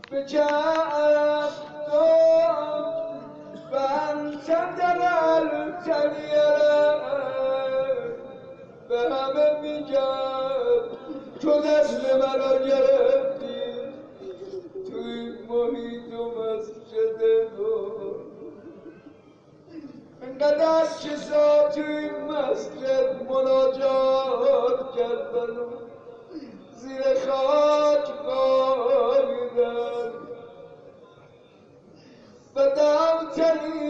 بجعب فأنت دللتني به همه میگم تو دست منو گرفتی توی محیط و مسجد نور انقدر کسا توی مسجد مناجات کردن زیر خاک خوابیدن و دعوتنی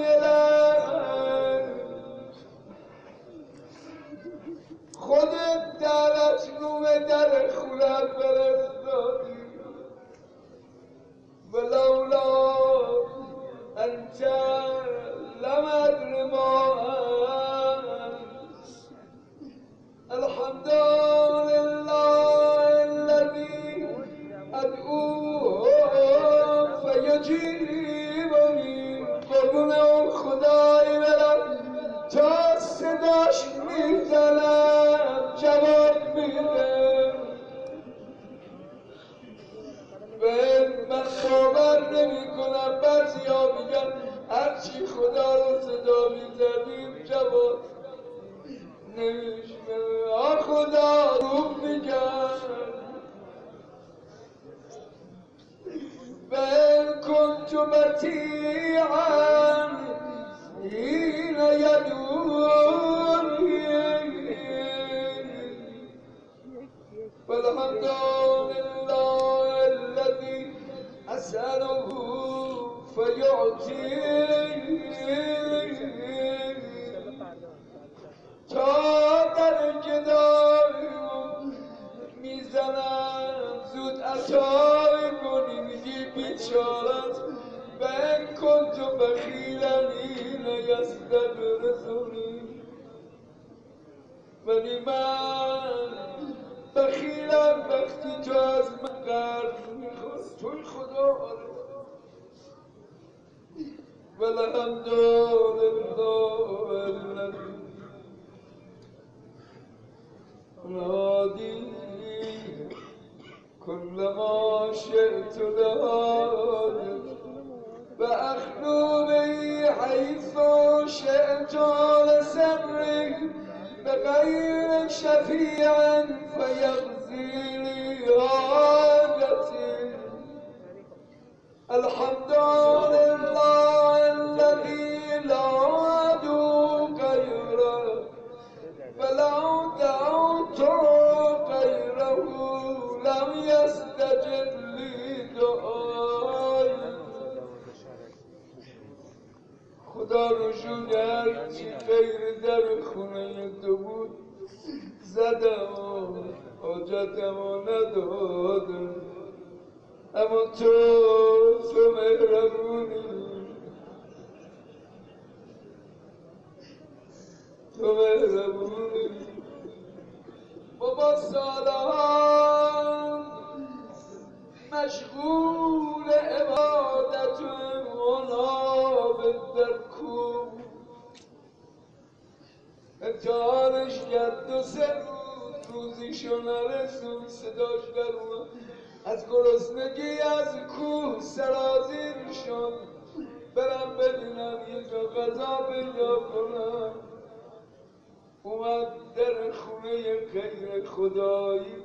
خودت دعوت نومه در خونم فرستادی ولولا انت لم ادر ما الحمد لله الذي ادعوه فیجیبنی قربون خدای برم تا صداش میزنم جواب میده من باور نمی کنم بعضی ها میگن هرچی خدا رو صدا میزنیم جواب نمیشنه خدا رو میگن بل كنت مطيعا حين يدعوني والحمد لله الذي أسأله فيعطيني تا در گدایم میزنم زود عطای کنی میگی بیچارت بن کن تو بخیلن این یستبرزونی ولی من بخیلم وقتی تو از من قرض میخواست توی خدا آره والحمد لله الذي نادي كل ما شئت لهذا وأخلو به حيث شئت لسري بغير شفيع فيغزي لي حاجتي الحمد لله الذي لا أدعو غيره ولو دعوت غيره لم يستجب لي دعای خدا رجوع هرچی غیر در خونه تو بود زدم و حاجتم و ندادم اما تو مهربونی تو مهربونی بابا سالها مشغول عبادت و منابت در کوه امتحانش کرد 2-3 روزیشو نرسون صداش در اومد از گرسنگی از کوه سرازیر شد برم ببینم یه جا غذا پیدا کنم اومد در خونه غیر خدایی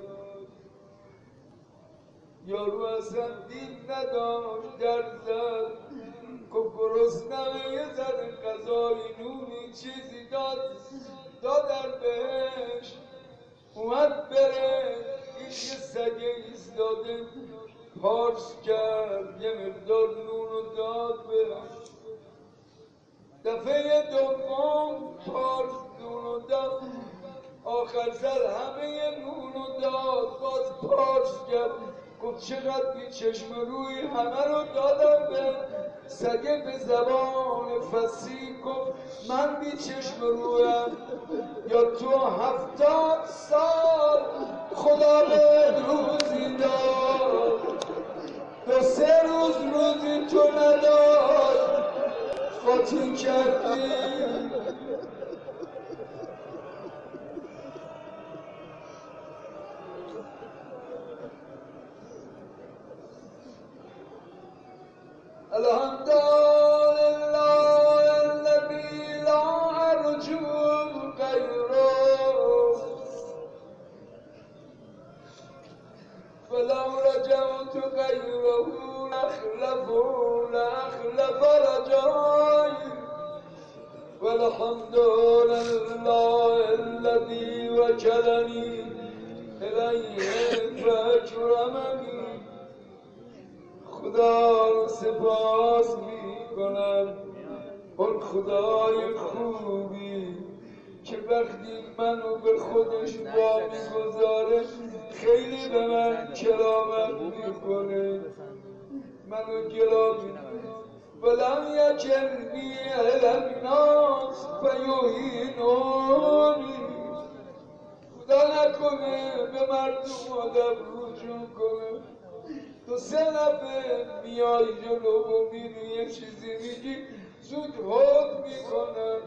یارو اصلا دید نداشت در زد گفت گرسنمه یه ذره غذایی نونی چیزی دادن بهش اومد بره این یه سگه ایستاده پارس کرد یه مقدار نون داد بهش دفعه دوم پارس نون داد آخر سر همه نون داد باز پارس کرد گفت چقدر بی چشم روی همه رو دادم به سگه به زبان فصیح گفت من بی چشم رویم یا تو 70 سال خدا به روزی داد 2-3 روز روزی تو نداد قاطی کردی الحمد لله الذي لا أرجو غيره فلو رجوت غيره لأخلف رجائي والحمد لله الذي وكلني إليه فأكرمني خدا رو سپاس میکنم اون خدای خوبی که وقتی منو به خودش وامیگذاره خیلی به من کرامت میکنه منو گرامی ولم یکلنی الی الناس فیهینونی خدا نکنه به مردم آدم رجوع کنه تو سه نفه میای جلو و میری یه چیزی میگی زود حکم میکنن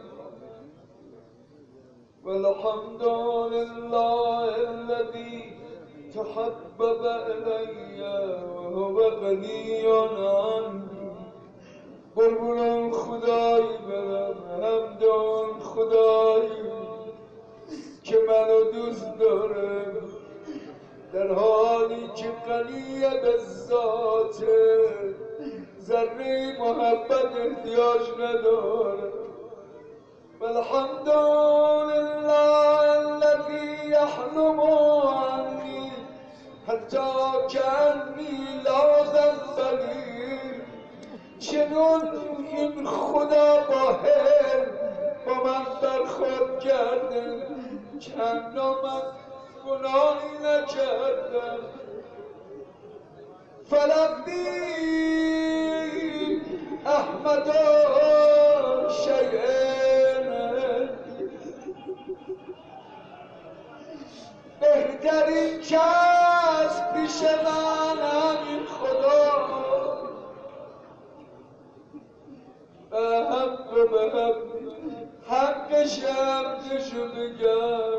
والحمد لله الذي تحبب الی وهو غنی عنی قربون اون خدایی برم حمد اون خدایی که منو دوست داره در حالی که غنی به ذاته ذره محبت احتیاج نداره والحمد لله الذي يحلم عني حتی کانی لا ذنبلی چنون این خدا باهر با من برخورد کرده چند من گناهی نکردم فلقی احمد شیئن بهترین کس پیش من همین خدا به حقش حقشو بگم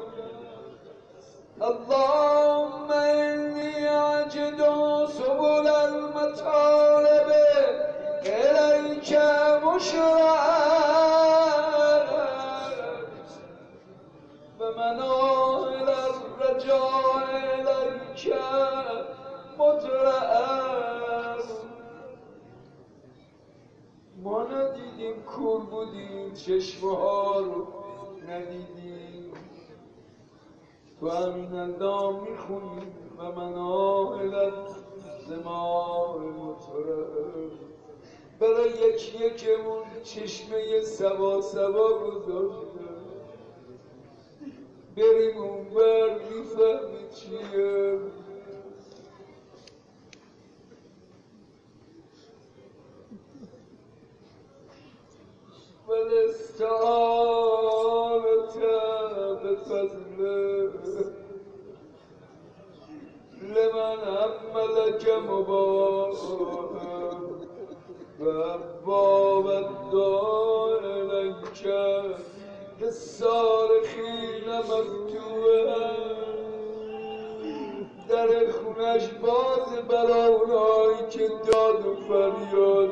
اللهم إني أجد سبل المطالب إليك مشرعا بمناهل الرجاء إليك مدرعا ما ندیدیم کور بودیم چشمه ها رو ندیدیم تو همین اندام میخونی و مناهلت زمان مطرب برای یکمون چشمه سوا سوا گذاشته بریم اون بر میفهمی چیه والاستعانة بفضله لمن حملك مباحا وأبواب الدار إليك للصارخين مفتوحا در خونش باز برای اونایی که داد و فریاد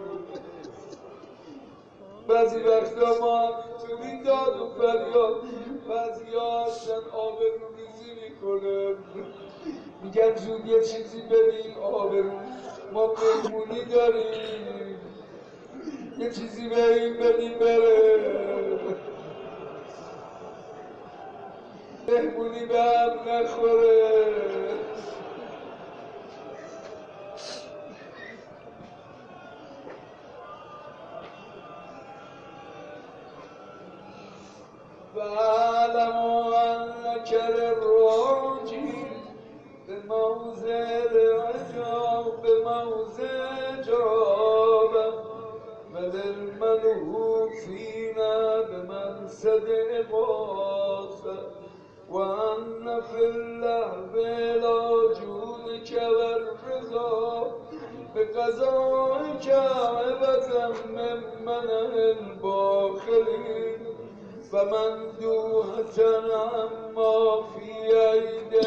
بعضی وقتا ما همینطوری داد و فریاد بعضی ها هستن آبروریزی میکنن میگن زود یه چیزی بدیم آبرو ما مهمونی داریم یه چیزی بدیم بره مهمونی به هم نخوره فاعلموا أنك للراجي بموضع العجاب بموضع جرابة وللملهوفين بمنسد إغاثة وأن في اللهب لا جودك والرضا بقضائك عبثا من منع الباخلين فمندوحة عما في أيدي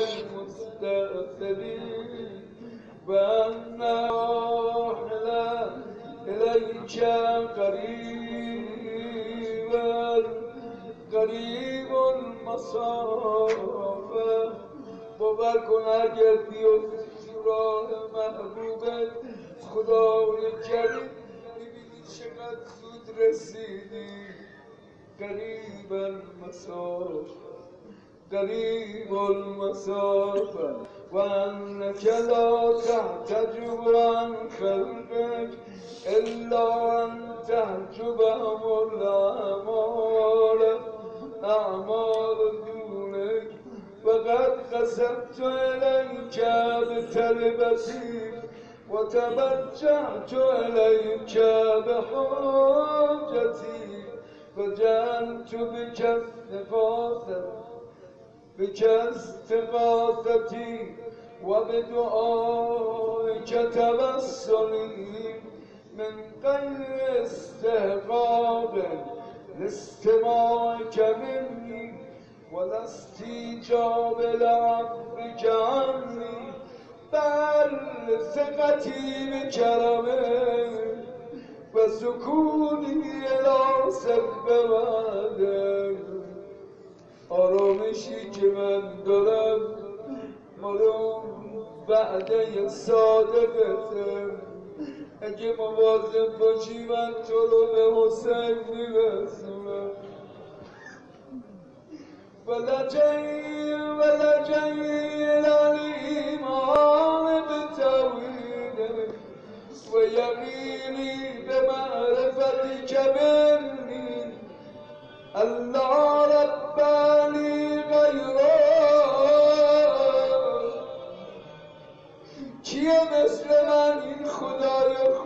المستأثرين وأن راحلة إليك قریب المسافه باور کن اگر بیفتی راه محبوبت خدای کریم میبینی چقدر زود رسیدی قریب المسافه وأنك لا تحتجب عن خلقك إلا أن تحجبهم الأعمال دونك وقد قسمت إليك بتربتي وتوجهت إليك بحاجتي وجعلت بك استغاثتي وبدعائك توسلي من غير استحقاق لاستماعك مني ولا استجاب لأمرك عني بل ثقتي بكرمك وسكوني إلى سقف وعدك آرامشی که من دارم مالون وعده صادقته اگه مواظب باشی من تو رو به حسین میرسونم ولجی الالایمان بتوحیده و یقینی به معرفتی که منی الله ربانی غیره کیه مثل من این خدای